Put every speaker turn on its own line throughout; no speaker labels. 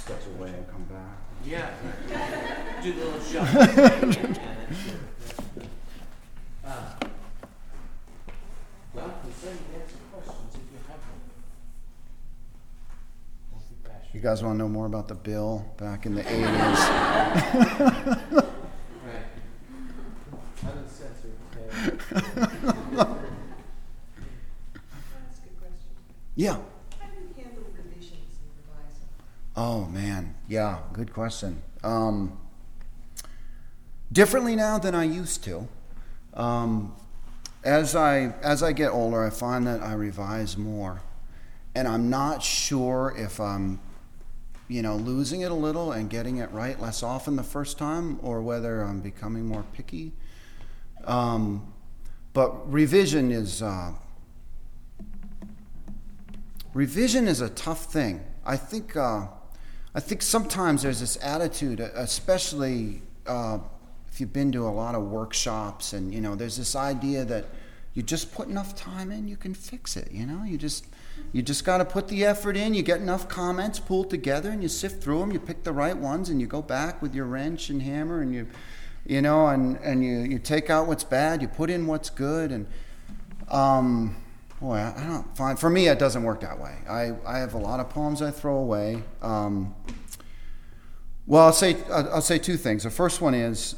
step away and come back.
Yeah. Do the little shot. Well, we certainly answer questions if you have them. Don't be bashful.
You guys want to know more about the bill back in the 80s?
Right. Uncensored.
That's a good question.
Yeah.
How do you handle revisions and revising?
Oh man, yeah, good question. Differently now than I used to. As I get older, I find that I revise more, and I'm not sure if I'm, losing it a little and getting it right less often the first time, or whether I'm becoming more picky. But revision is a tough thing. I think sometimes there's this attitude, especially if you've been to a lot of workshops, and there's this idea that you just put enough time in, you can fix it. You just got to put the effort in. You get enough comments pulled together, and you sift through them. You pick the right ones, and you go back with your wrench and hammer, and you take out what's bad. You put in what's good, and boy, I don't find, for me, it doesn't work that way. I have a lot of poems I throw away. Well, I'll say two things. The first one is,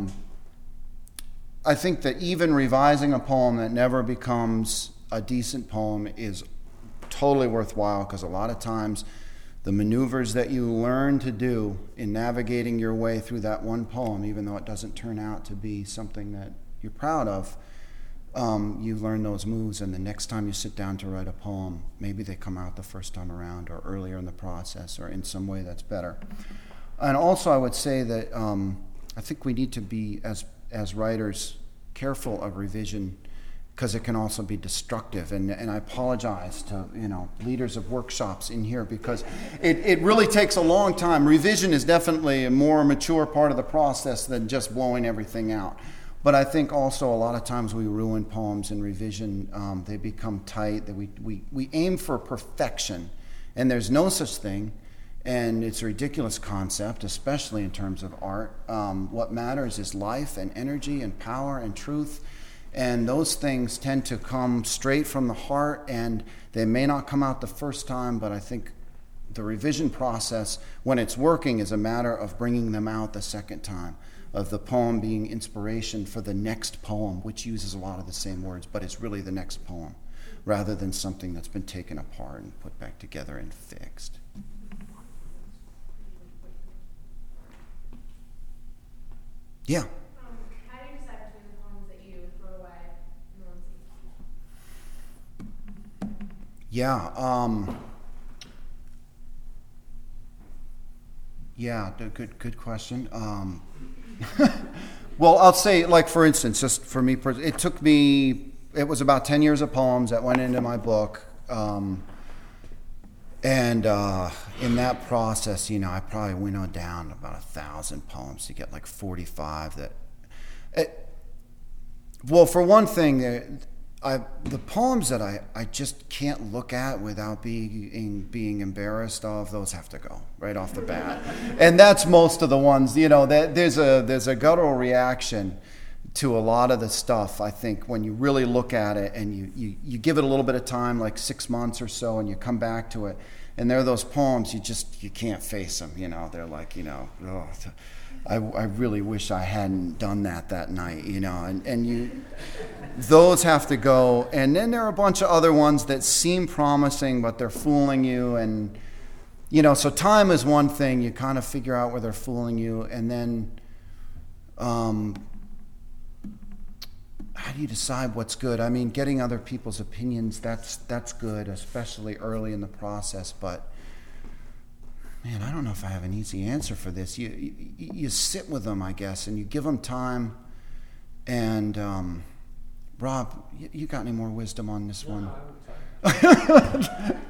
I think that even revising a poem that never becomes a decent poem is totally worthwhile, because a lot of times the maneuvers that you learn to do in navigating your way through that one poem, even though it doesn't turn out to be something that you're proud of, you learn those moves, and the next time you sit down to write a poem, maybe they come out the first time around, or earlier in the process, or in some way that's better. And also I would say that I think we need to be, as writers, careful of revision, because it can also be destructive. And I apologize to leaders of workshops in here, because it really takes a long time. Revision is definitely a more mature part of the process than just blowing everything out. But I think also a lot of times we ruin poems in revision. They become tight. That we aim for perfection, and there's no such thing. And it's a ridiculous concept, especially in terms of art. What matters is life and energy and power and truth. And those things tend to come straight from the heart, and they may not come out the first time, but I think the revision process, when it's working, is a matter of bringing them out the second time, of the poem being inspiration for the next poem, which uses a lot of the same words, but it's really the next poem, rather than something that's been taken apart and put back together and fixed. Yeah.
How do you decide between the poems that you throw away and the ones that you keep?
Yeah. Good question. Well, I'll say, like, for instance, just for me, it was about 10 years of poems that went into my book. And in that process, I probably winnowed down about 1,000 poems to get like 45 that... well, for one thing, the poems that I just can't look at without being embarrassed of, those have to go right off the bat. And that's most of the ones, that there's a guttural reaction to a lot of the stuff, I think, when you really look at it and you give it a little bit of time, like 6 months or so, and you come back to it, and there are those poems you can't face them. They're like, oh, I really wish I hadn't done that night, and those have to go. And then there are a bunch of other ones that seem promising, but they're fooling you, and so time is one thing. You kind of figure out where they're fooling you, and then how do you decide what's good? I mean, getting other people's opinions, that's good, especially early in the process. But man, I don't know if I have an easy answer for this. You sit with them, I guess, and you give them time. And Rob, you got any more wisdom on this one?
Time.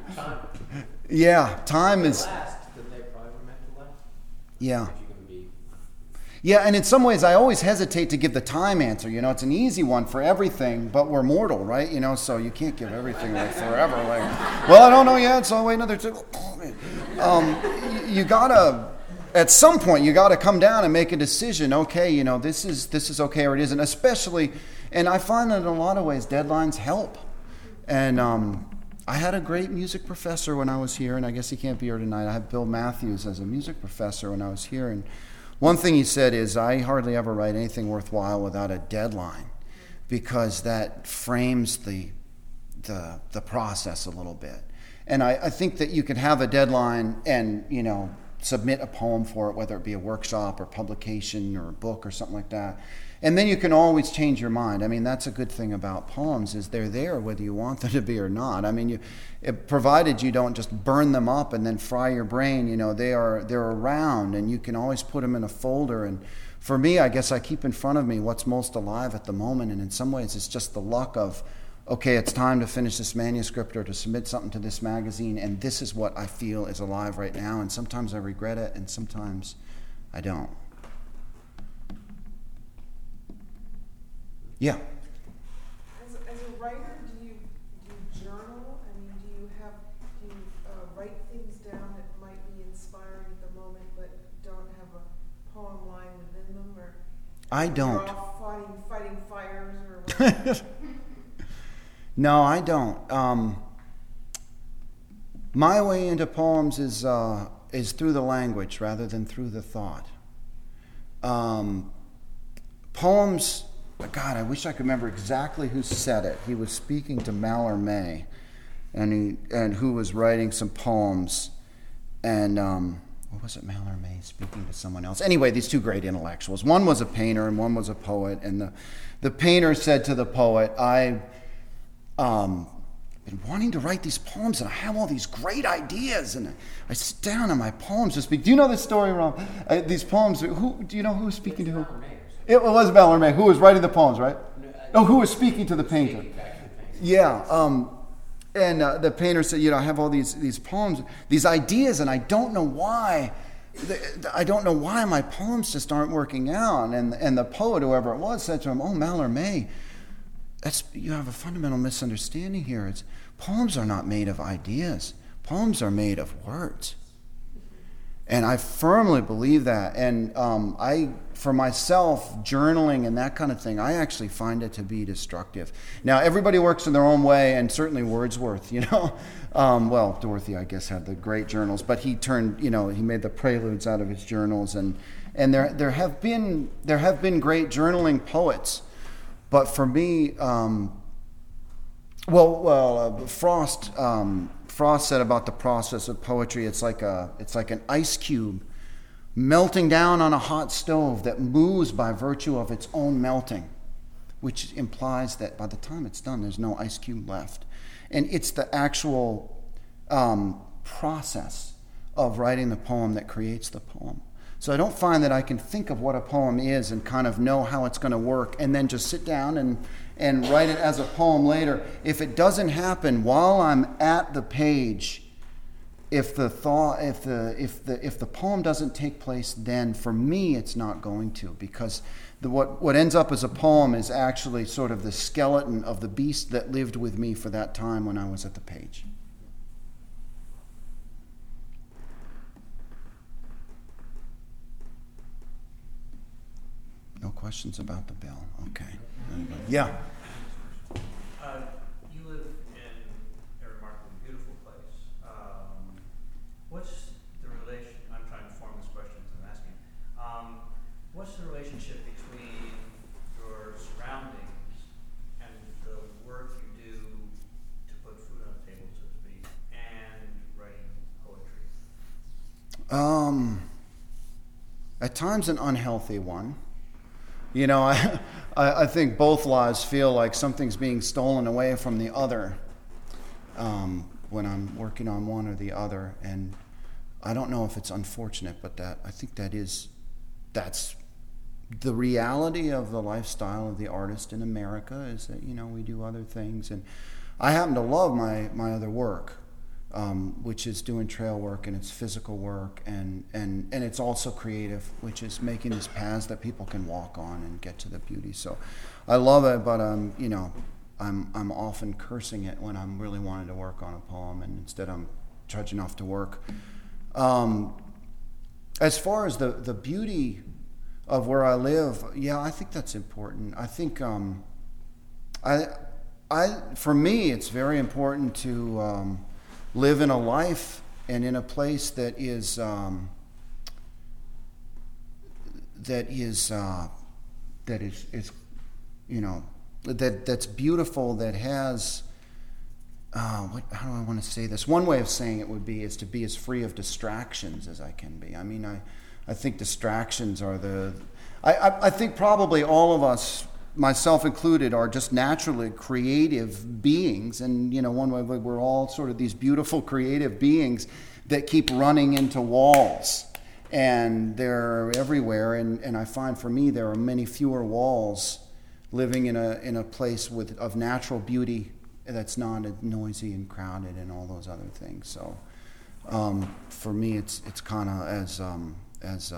Yeah, time is.
Last, then they probably were meant to last.
Yeah.
If you can be
Yeah, and in some ways, I always hesitate to give the time answer. You know, it's an easy one for everything, but we're mortal, right? You know, so you can't give everything like forever. Like, well, I don't know yet, so I'll wait another 2. You gotta, at some point, you gotta come down and make a decision. Okay, you know, this is okay or it isn't. Especially, and I find that in a lot of ways, deadlines help. And I had a great music professor when I was here, and I guess he can't be here tonight. I had Bill Matthews as a music professor when I was here, and one thing he said is, I hardly ever write anything worthwhile without a deadline, because that frames the process a little bit. And I think that you can have a deadline and, you know, submit a poem for it, whether it be a workshop or publication or a book or something like that. And then you can always change your mind. I mean, that's a good thing about poems, is they're there whether you want them to be or not. I mean, provided you don't just burn them up and then fry your brain, you know, they're around, and you can always put them in a folder. And for me, I guess I keep in front of me what's most alive at the moment. And in some ways, it's just the luck of, okay, it's time to finish this manuscript or to submit something to this magazine, and this is what I feel is alive right now. And sometimes I regret it, and sometimes I don't. Yeah.
As a writer, do you journal? I mean, do you write things down that might be inspiring at the moment, but don't have a poem line within them, or
I don't.
You're off fighting fires or whatever?
No, I don't. My way into poems is through the language rather than through the thought. Poems. God, I wish I could remember exactly who said it. He was speaking to Mallarmé, and who was writing some poems. And what was it? Mallarmé speaking to someone else. Anyway, these two great intellectuals. One was a painter and one was a poet. And the painter said to the poet, I've been wanting to write these poems, and I have all these great ideas, and I sit down and my poems just speak. Do you know this story, Rob? These poems. Who do you know who was speaking to who? It was Mallarmé who was writing the poems, right? No, who was speaking to the painter? Yeah. And the painter said, you know, I have all these poems, these ideas, and I don't know why. I don't know why my poems just aren't working out. And the poet, whoever it was, said to him, "Oh, Mallarmé, you have a fundamental misunderstanding here. Poems are not made of ideas. Poems are made of words." And I firmly believe that. And for myself, journaling and that kind of thing, I actually find it to be destructive. Now, everybody works in their own way, and certainly Wordsworth, you know. Well, Dorothy, I guess, had the great journals, but he made the preludes out of his journals. And there have been great journaling poets. But for me, Frost said about the process of poetry, it's like an ice cube melting down on a hot stove that moves by virtue of its own melting, which implies that by the time it's done, there's no ice cube left. And it's the actual process of writing the poem that creates the poem. So I don't find that I can think of what a poem is and kind of know how it's going to work and then just sit down and write it as a poem later. If it doesn't happen while I'm at the page, if the poem doesn't take place, then for me it's not going to, because what ends up as a poem is actually sort of the skeleton of the beast that lived with me for that time when I was at the page. No questions about the bell. Okay. Yeah.
You live in a remarkably beautiful place. What's the relation? I'm trying to form this question as I'm asking. What's the relationship between your surroundings and the work you do to put food on the table, so to speak, and writing poetry?
At times an unhealthy one. You know, I think both lives feel like something's being stolen away from the other when I'm working on one or the other. And I don't know if it's unfortunate, but I think that's the reality of the lifestyle of the artist in America, is that, you know, we do other things. And I happen to love my other work. which is doing trail work, and it's physical work, and it's also creative, which is making these paths that people can walk on and get to the beauty. So I love it, but I'm often cursing it when I'm really wanting to work on a poem, and instead I'm trudging off to work. As far as the beauty of where I live, yeah, I think that's important. I think for me, it's very important to live in a life and in a place that is that's beautiful, that has how do I want to say this? One way of saying it would be is to be as free of distractions as I can be. I mean, I think distractions are I think probably all of us, myself included, are just naturally creative beings, and one way we're all sort of these beautiful creative beings that keep running into walls, and they're everywhere. And I find for me there are many fewer walls living in a place of natural beauty that's not noisy and crowded and all those other things. So for me, it's kind of as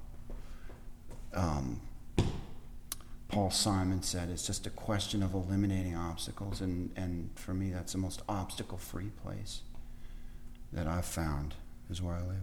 Paul Simon said, it's just a question of eliminating obstacles, and for me, that's the most obstacle-free place that I've found, is where I live.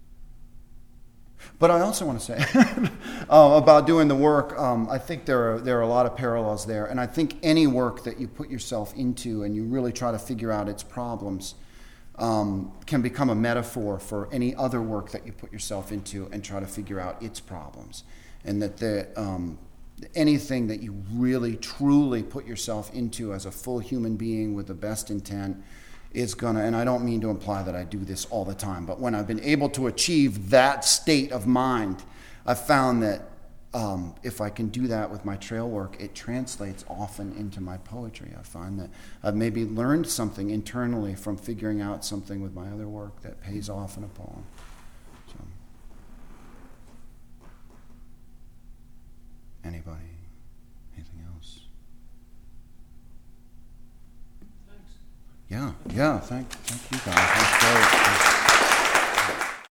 But I also want to say about doing the work, I think there are a lot of parallels there, and I think any work that you put yourself into and you really try to figure out its problems can become a metaphor for any other work that you put yourself into and try to figure out its problems, and that anything that you really truly put yourself into as a full human being with the best intent is gonna, and I don't mean to imply that I do this all the time, but when I've been able to achieve that state of mind, I've found that if I can do that with my trail work, it translates often into my poetry. I find that I've maybe learned something internally from figuring out something with my other work that pays off in a poem. So, anybody? Anything else?
Thanks.
Yeah, thank you guys. That's great.